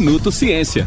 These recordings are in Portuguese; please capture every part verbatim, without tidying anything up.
Minuto Ciência.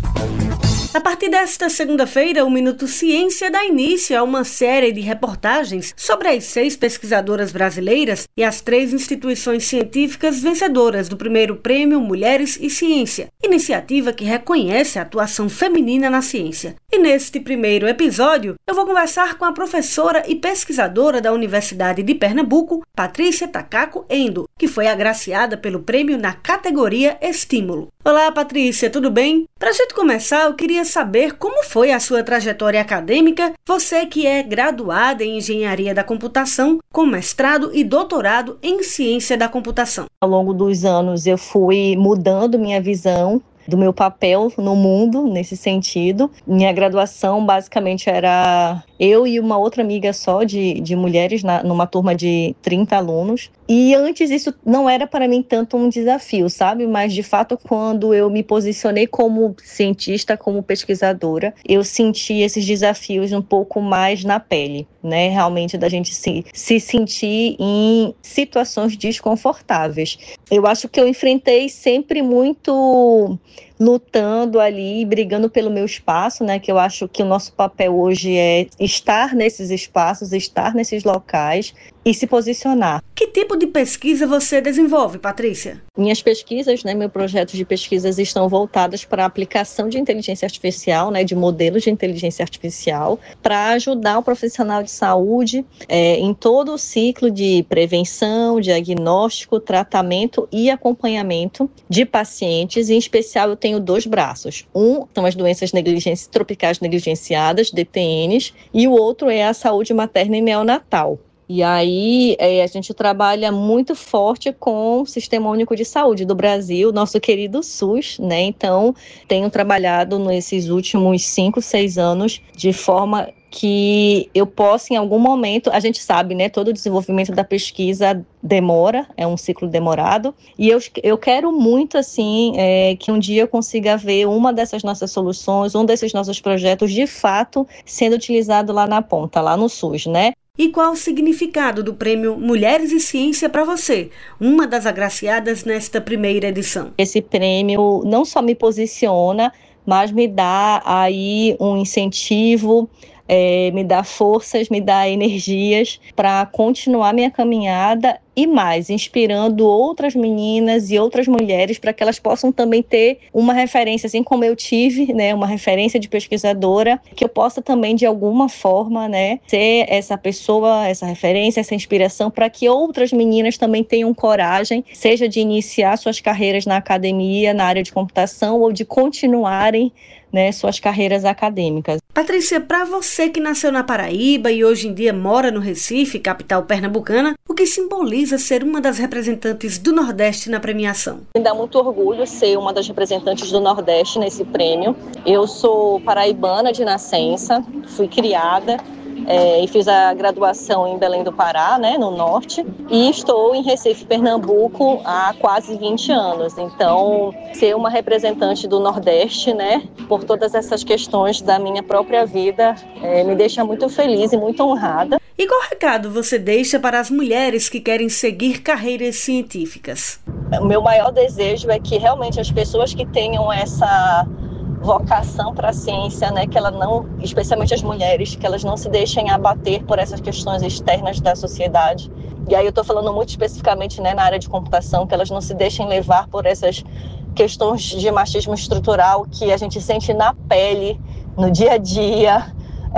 A partir desta segunda-feira, o Minuto Ciência dá início a uma série de reportagens sobre as seis pesquisadoras brasileiras e as três instituições científicas vencedoras do primeiro Prêmio Mulheres e Ciência, iniciativa que reconhece a atuação feminina na ciência. E neste primeiro episódio, eu vou conversar com a professora e pesquisadora da Universidade de Pernambuco, Patrícia Takako Endo, que foi agraciada pelo prêmio na categoria Estímulo. Olá, Patrícia, tudo bem? Para a gente começar, eu queria saber como foi a sua trajetória acadêmica, você que é graduada em Engenharia da Computação, com mestrado e doutorado em Ciência da Computação. Ao longo dos anos, eu fui mudando minha visão do meu papel no mundo, nesse sentido. Minha graduação, basicamente, era eu e uma outra amiga só de, de mulheres, na, numa turma de trinta alunos. E antes isso não era para mim tanto um desafio, sabe? Mas, de fato, quando eu me posicionei como cientista, como pesquisadora, eu senti esses desafios um pouco mais na pele, né? Realmente da gente se, se sentir em situações desconfortáveis. Eu acho que eu enfrentei sempre muito lutando ali, brigando pelo meu espaço, né? Que eu acho que o nosso papel hoje é estar nesses espaços, estar nesses locais e se posicionar. Que tipo de pesquisa você desenvolve, Patrícia? Minhas pesquisas, né, meus projetos de pesquisas estão voltados para a aplicação de inteligência artificial, né, de modelos de inteligência artificial, para ajudar o profissional de saúde é, em todo o ciclo de prevenção, diagnóstico, tratamento e acompanhamento de pacientes. Em especial, eu tenho dois braços. Um são as doenças negligenci- tropicais negligenciadas, D T Ns, e o outro é a saúde materna e neonatal. E aí é, a gente trabalha muito forte com o Sistema Único de Saúde do Brasil, nosso querido SUS, né? Então, tenho trabalhado nesses últimos cinco, seis anos de forma que eu possa, em algum momento, a gente sabe, né? Todo o desenvolvimento da pesquisa demora, é um ciclo demorado, e eu, eu quero muito, assim, é, que um dia eu consiga ver uma dessas nossas soluções, um desses nossos projetos, de fato, sendo utilizado lá na ponta, lá no SUS, né? E qual o significado do Prêmio Mulheres e Ciência para você, uma das agraciadas nesta primeira edição? Esse prêmio não só me posiciona, mas me dá aí um incentivo, é, me dá forças, me dá energias para continuar minha caminhada e mais, inspirando outras meninas e outras mulheres para que elas possam também ter uma referência, assim como eu tive, né, uma referência de pesquisadora, que eu possa também, de alguma forma, né, ser essa pessoa, essa referência, essa inspiração, para que outras meninas também tenham coragem, seja de iniciar suas carreiras na academia, na área de computação, ou de continuarem, né, suas carreiras acadêmicas. Patrícia, para você que nasceu na Paraíba e hoje em dia mora no Recife, capital pernambucana, o que simboliza ser uma das representantes do Nordeste na premiação? Me dá muito orgulho ser uma das representantes do Nordeste nesse prêmio. Eu sou paraibana de nascença, fui criada É, e fiz a graduação em Belém do Pará, né, no norte, e estou em Recife, Pernambuco, há quase vinte anos. Então, ser uma representante do Nordeste, né, por todas essas questões da minha própria vida, é, me deixa muito feliz e muito honrada. E qual recado você deixa para as mulheres que querem seguir carreiras científicas? O meu maior desejo é que realmente as pessoas que tenham essa vocação para a ciência, né, que ela não, especialmente as mulheres, que elas não se deixem abater por essas questões externas da sociedade. E aí eu estou falando muito especificamente, né, na área de computação, que elas não se deixem levar por essas questões de machismo estrutural que a gente sente na pele, no dia a dia,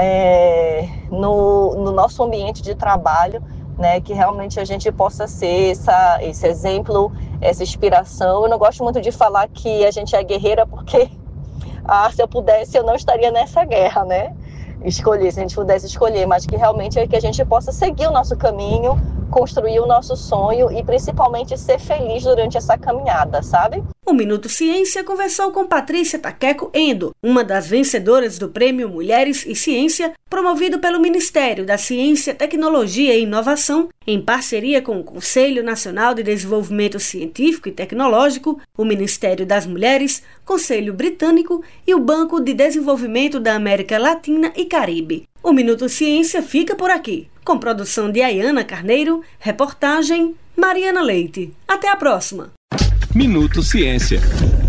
é, no, no nosso ambiente de trabalho, né, que realmente a gente possa ser essa, esse exemplo, essa inspiração. Eu não gosto muito de falar que a gente é guerreira porque Ah, se eu pudesse, eu não estaria nessa guerra, né? Escolher, se a gente pudesse escolher, mas que realmente é que a gente possa seguir o nosso caminho, construir o nosso sonho e principalmente ser feliz durante essa caminhada, sabe? O Minuto Ciência conversou com Patrícia Takako Endo, uma das vencedoras do Prêmio Mulheres e Ciência, promovido pelo Ministério da Ciência, Tecnologia e Inovação, em parceria com o Conselho Nacional de Desenvolvimento Científico e Tecnológico, o Ministério das Mulheres, Conselho Britânico e o Banco de Desenvolvimento da América Latina e Caribe. O Minuto Ciência fica por aqui, com produção de Ayana Carneiro, reportagem Mariana Leite. Até a próxima! Minuto Ciência.